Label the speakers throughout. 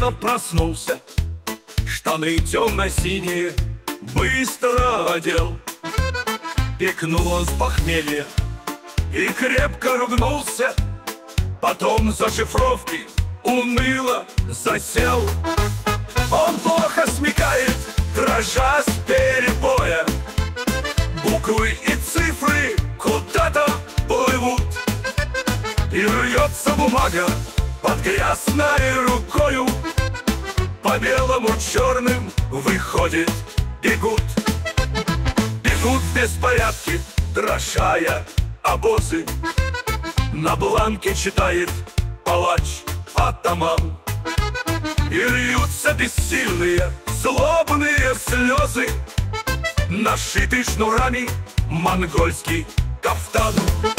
Speaker 1: утром проснулся, штаны темно-синие быстро одел. Пикнуло с похмелья и крепко ругнулся. Потом за шифровки уныло засел. Он плохо смекает, дрожа с перебоя. Буквы и цифры куда-то плывут, и рвется бумага под грязной рукою. По белому черным выходит бегут. Бегут в беспорядке, дрожая обозы. На бланке читает палач-атаман. И льются бессильные, злобные слезы. Нашитый шнурами монгольский кафтан.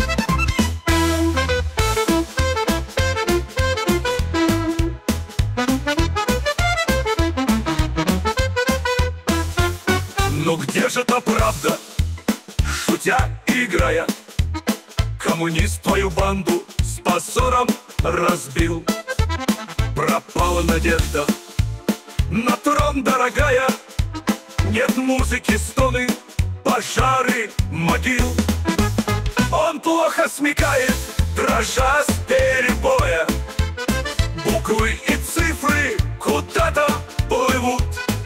Speaker 1: Ну где же та правда? Шутя и играя, коммунист твою банду с позором разбил. Пропала надежда на трон, дорогая. Нет музыки, стоны, пожары могил. Он плохо смекает, дрожа с перебоя. Буквы и цифры куда-то плывут,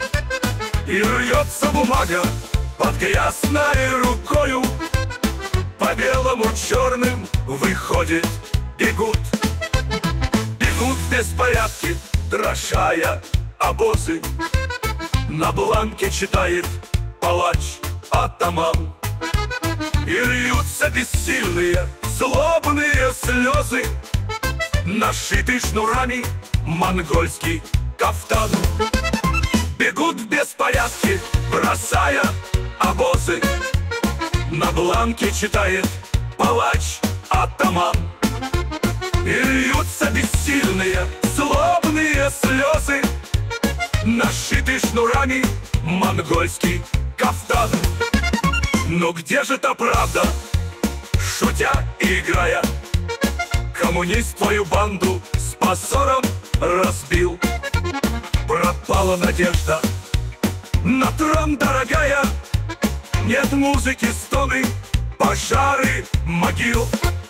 Speaker 1: и рвется бумага под грязной рукою. По белому черным выходит бегут. Бегут в беспорядке, дрожая обозы. На бланке читает палач-атаман. И льются бессильные, злобные слезы. Нашитый шнурами монгольский кафтан. Бегут в беспорядке, бросая обозы. На бланке читает палач-атаман. И льются бессильные, злобные слезы. Нашитый шнурами монгольский кафтан. Но где же та правда? Шутя и играя, коммунист твою банду с позором разбил. Пропала надежда на трон, дорогая. Нет музыки, стоны, пожары могил.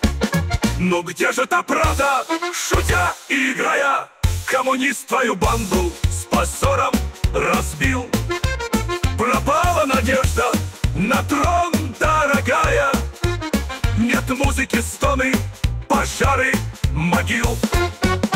Speaker 1: Но где же та правда? Шутя и играя, коммунист твою банду с позором разбил. Пропала надежда на трон, дорогая. Нет музыки, стоны, пожары могил.